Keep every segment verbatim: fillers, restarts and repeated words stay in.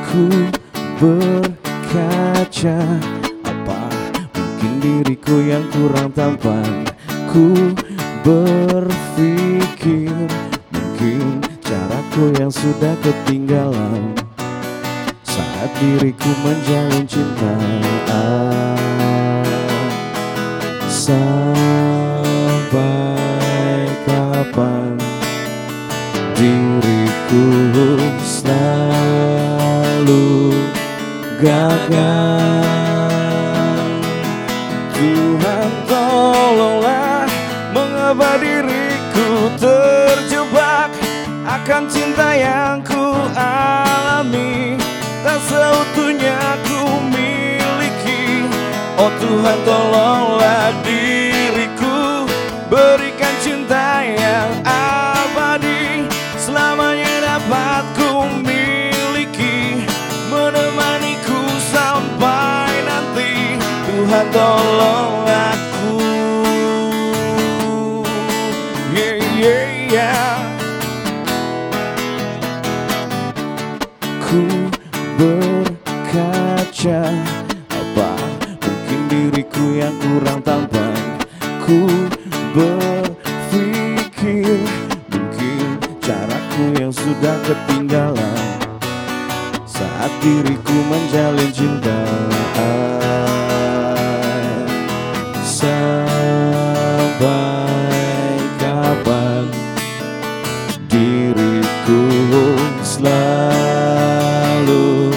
Ku berkaca, apa mungkin diriku yang kurang tampan. Ku berpikir mungkin caraku yang sudah ketinggalan saat diriku menjalin cinta. Sampai kapan diriku selalu gagal. Tuhan tolonglah, mengapa diriku terjebak akan cinta yang ku alami, tak seutuhnya ku miliki. Oh Tuhan tolonglah diriku, berikan cinta yang abadi, selamanya dapat ku miliki, menemaniku sampai nanti. Tuhan tolong aku, yeah, yeah, yeah. Ku berkaca, apa mungkin diriku yang kurang tampan. Ku berpikir mungkin caraku yang sudah ketinggalan saat diriku menjalin cinta. Sampai kapan diriku selalu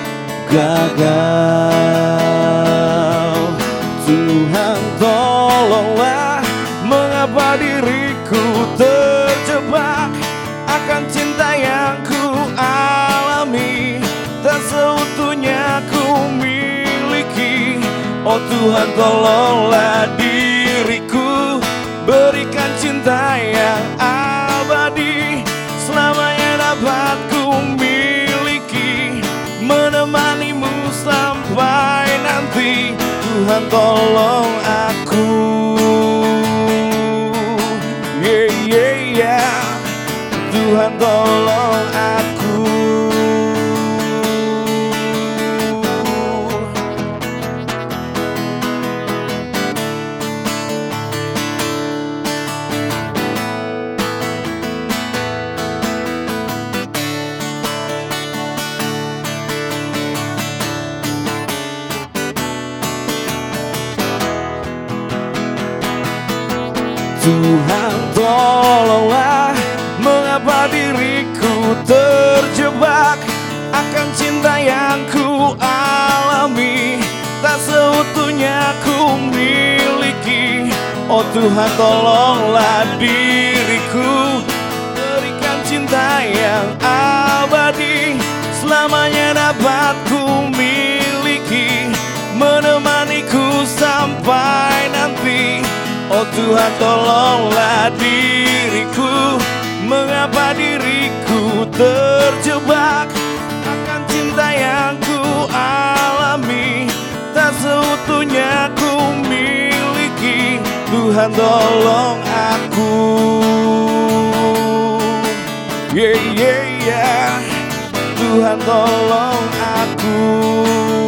gagal. Tuhan tolonglah, mengapa diriku terjebak akan cinta yang ku alami, tak seutuhnya ku miliki. Oh Tuhan tolonglah diriku, berikan cinta yang abadi, selamanya dapat ku miliki, menemanimu sampai nanti. Tuhan tolong aku, yeah, yeah, yeah. Tuhan tolong aku. Tuhan tolonglah, mengapa diriku terjebak akan cinta yang ku alami, tak seutuhnya ku miliki. Oh Tuhan tolonglah diriku, berikan cinta yang abadi, selamanya dapat ku miliki, menemaniku sampai nanti. Oh Tuhan tolonglah diriku, mengapa diriku terjebak akan cinta yang ku alami, tak seutuhnya ku miliki. Tuhan tolong aku, yeah, yeah, yeah. Tuhan tolong aku.